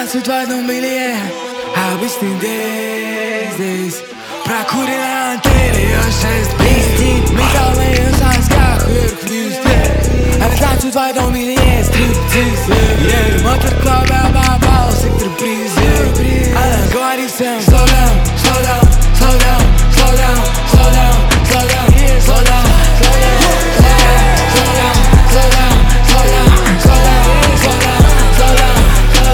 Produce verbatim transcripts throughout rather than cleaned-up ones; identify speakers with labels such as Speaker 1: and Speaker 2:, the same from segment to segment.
Speaker 1: танцуют в одном белье. Обычный день здесь. Прокуренная антенна, ее шесть блестит. Металл на ее сосках вверх-вниз. Она танцует в одном белье, стриптиз. yeah. Мотор-клуб, я попал в сектор приз. Она говорит всем: slow down, slow down, slow down, slow down, slow down, slow down, yeah, slow down, slow down, slow down, slow down, slow down, slow down, slow down, slow down, slow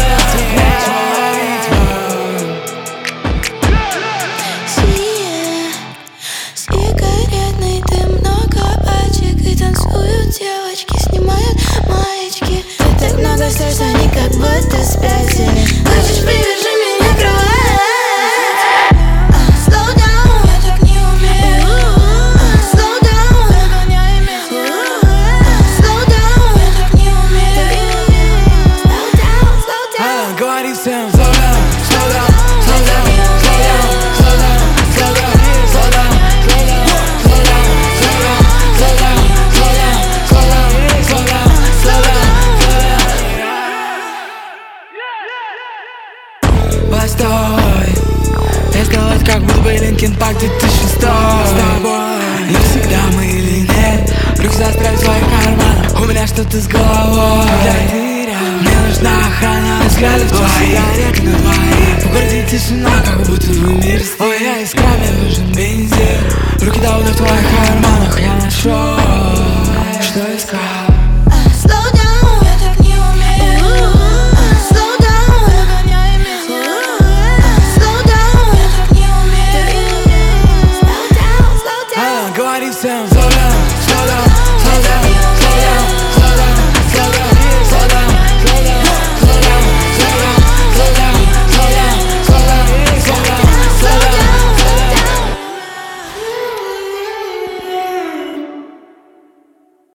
Speaker 2: down. Сигаретный дым, много пачек, и танцуют девочки, снимают маечки. Ты так много слез, они как будто спятили. Хочешь, привяжи меня к кровати? Slow down, я так не умею. Slow down, догоняй меня. Slow down, я так не умею. Slow down, slow down.
Speaker 1: Она говорит всем: slow down, slow down, slow down, slow down, slow down, slow down, slow down, slow down, slow down, slow down, slow down, slow down, slow down, slow down, slow down. Постой, я сделать как будто бы Линкин Парк две тысячи шестой. С тобой не всегда мы или нет. Руки застряли в своих карманах, у меня что-то с головой. Когда ты рядом, мне нужна охрана взглядов твоих. Сигареты на двоих, в городе тишина, как будто в мире стоит. Ой, я искра, мне нужен бензин. Руки давно в твоих карманах, я нашел, что искал.
Speaker 2: Slow down, я так не умею. Slow down, догоняй меня. Slow down, я так не умею. Slow down, slow down.
Speaker 1: Она говорит всем: slow down, slow down, slow down.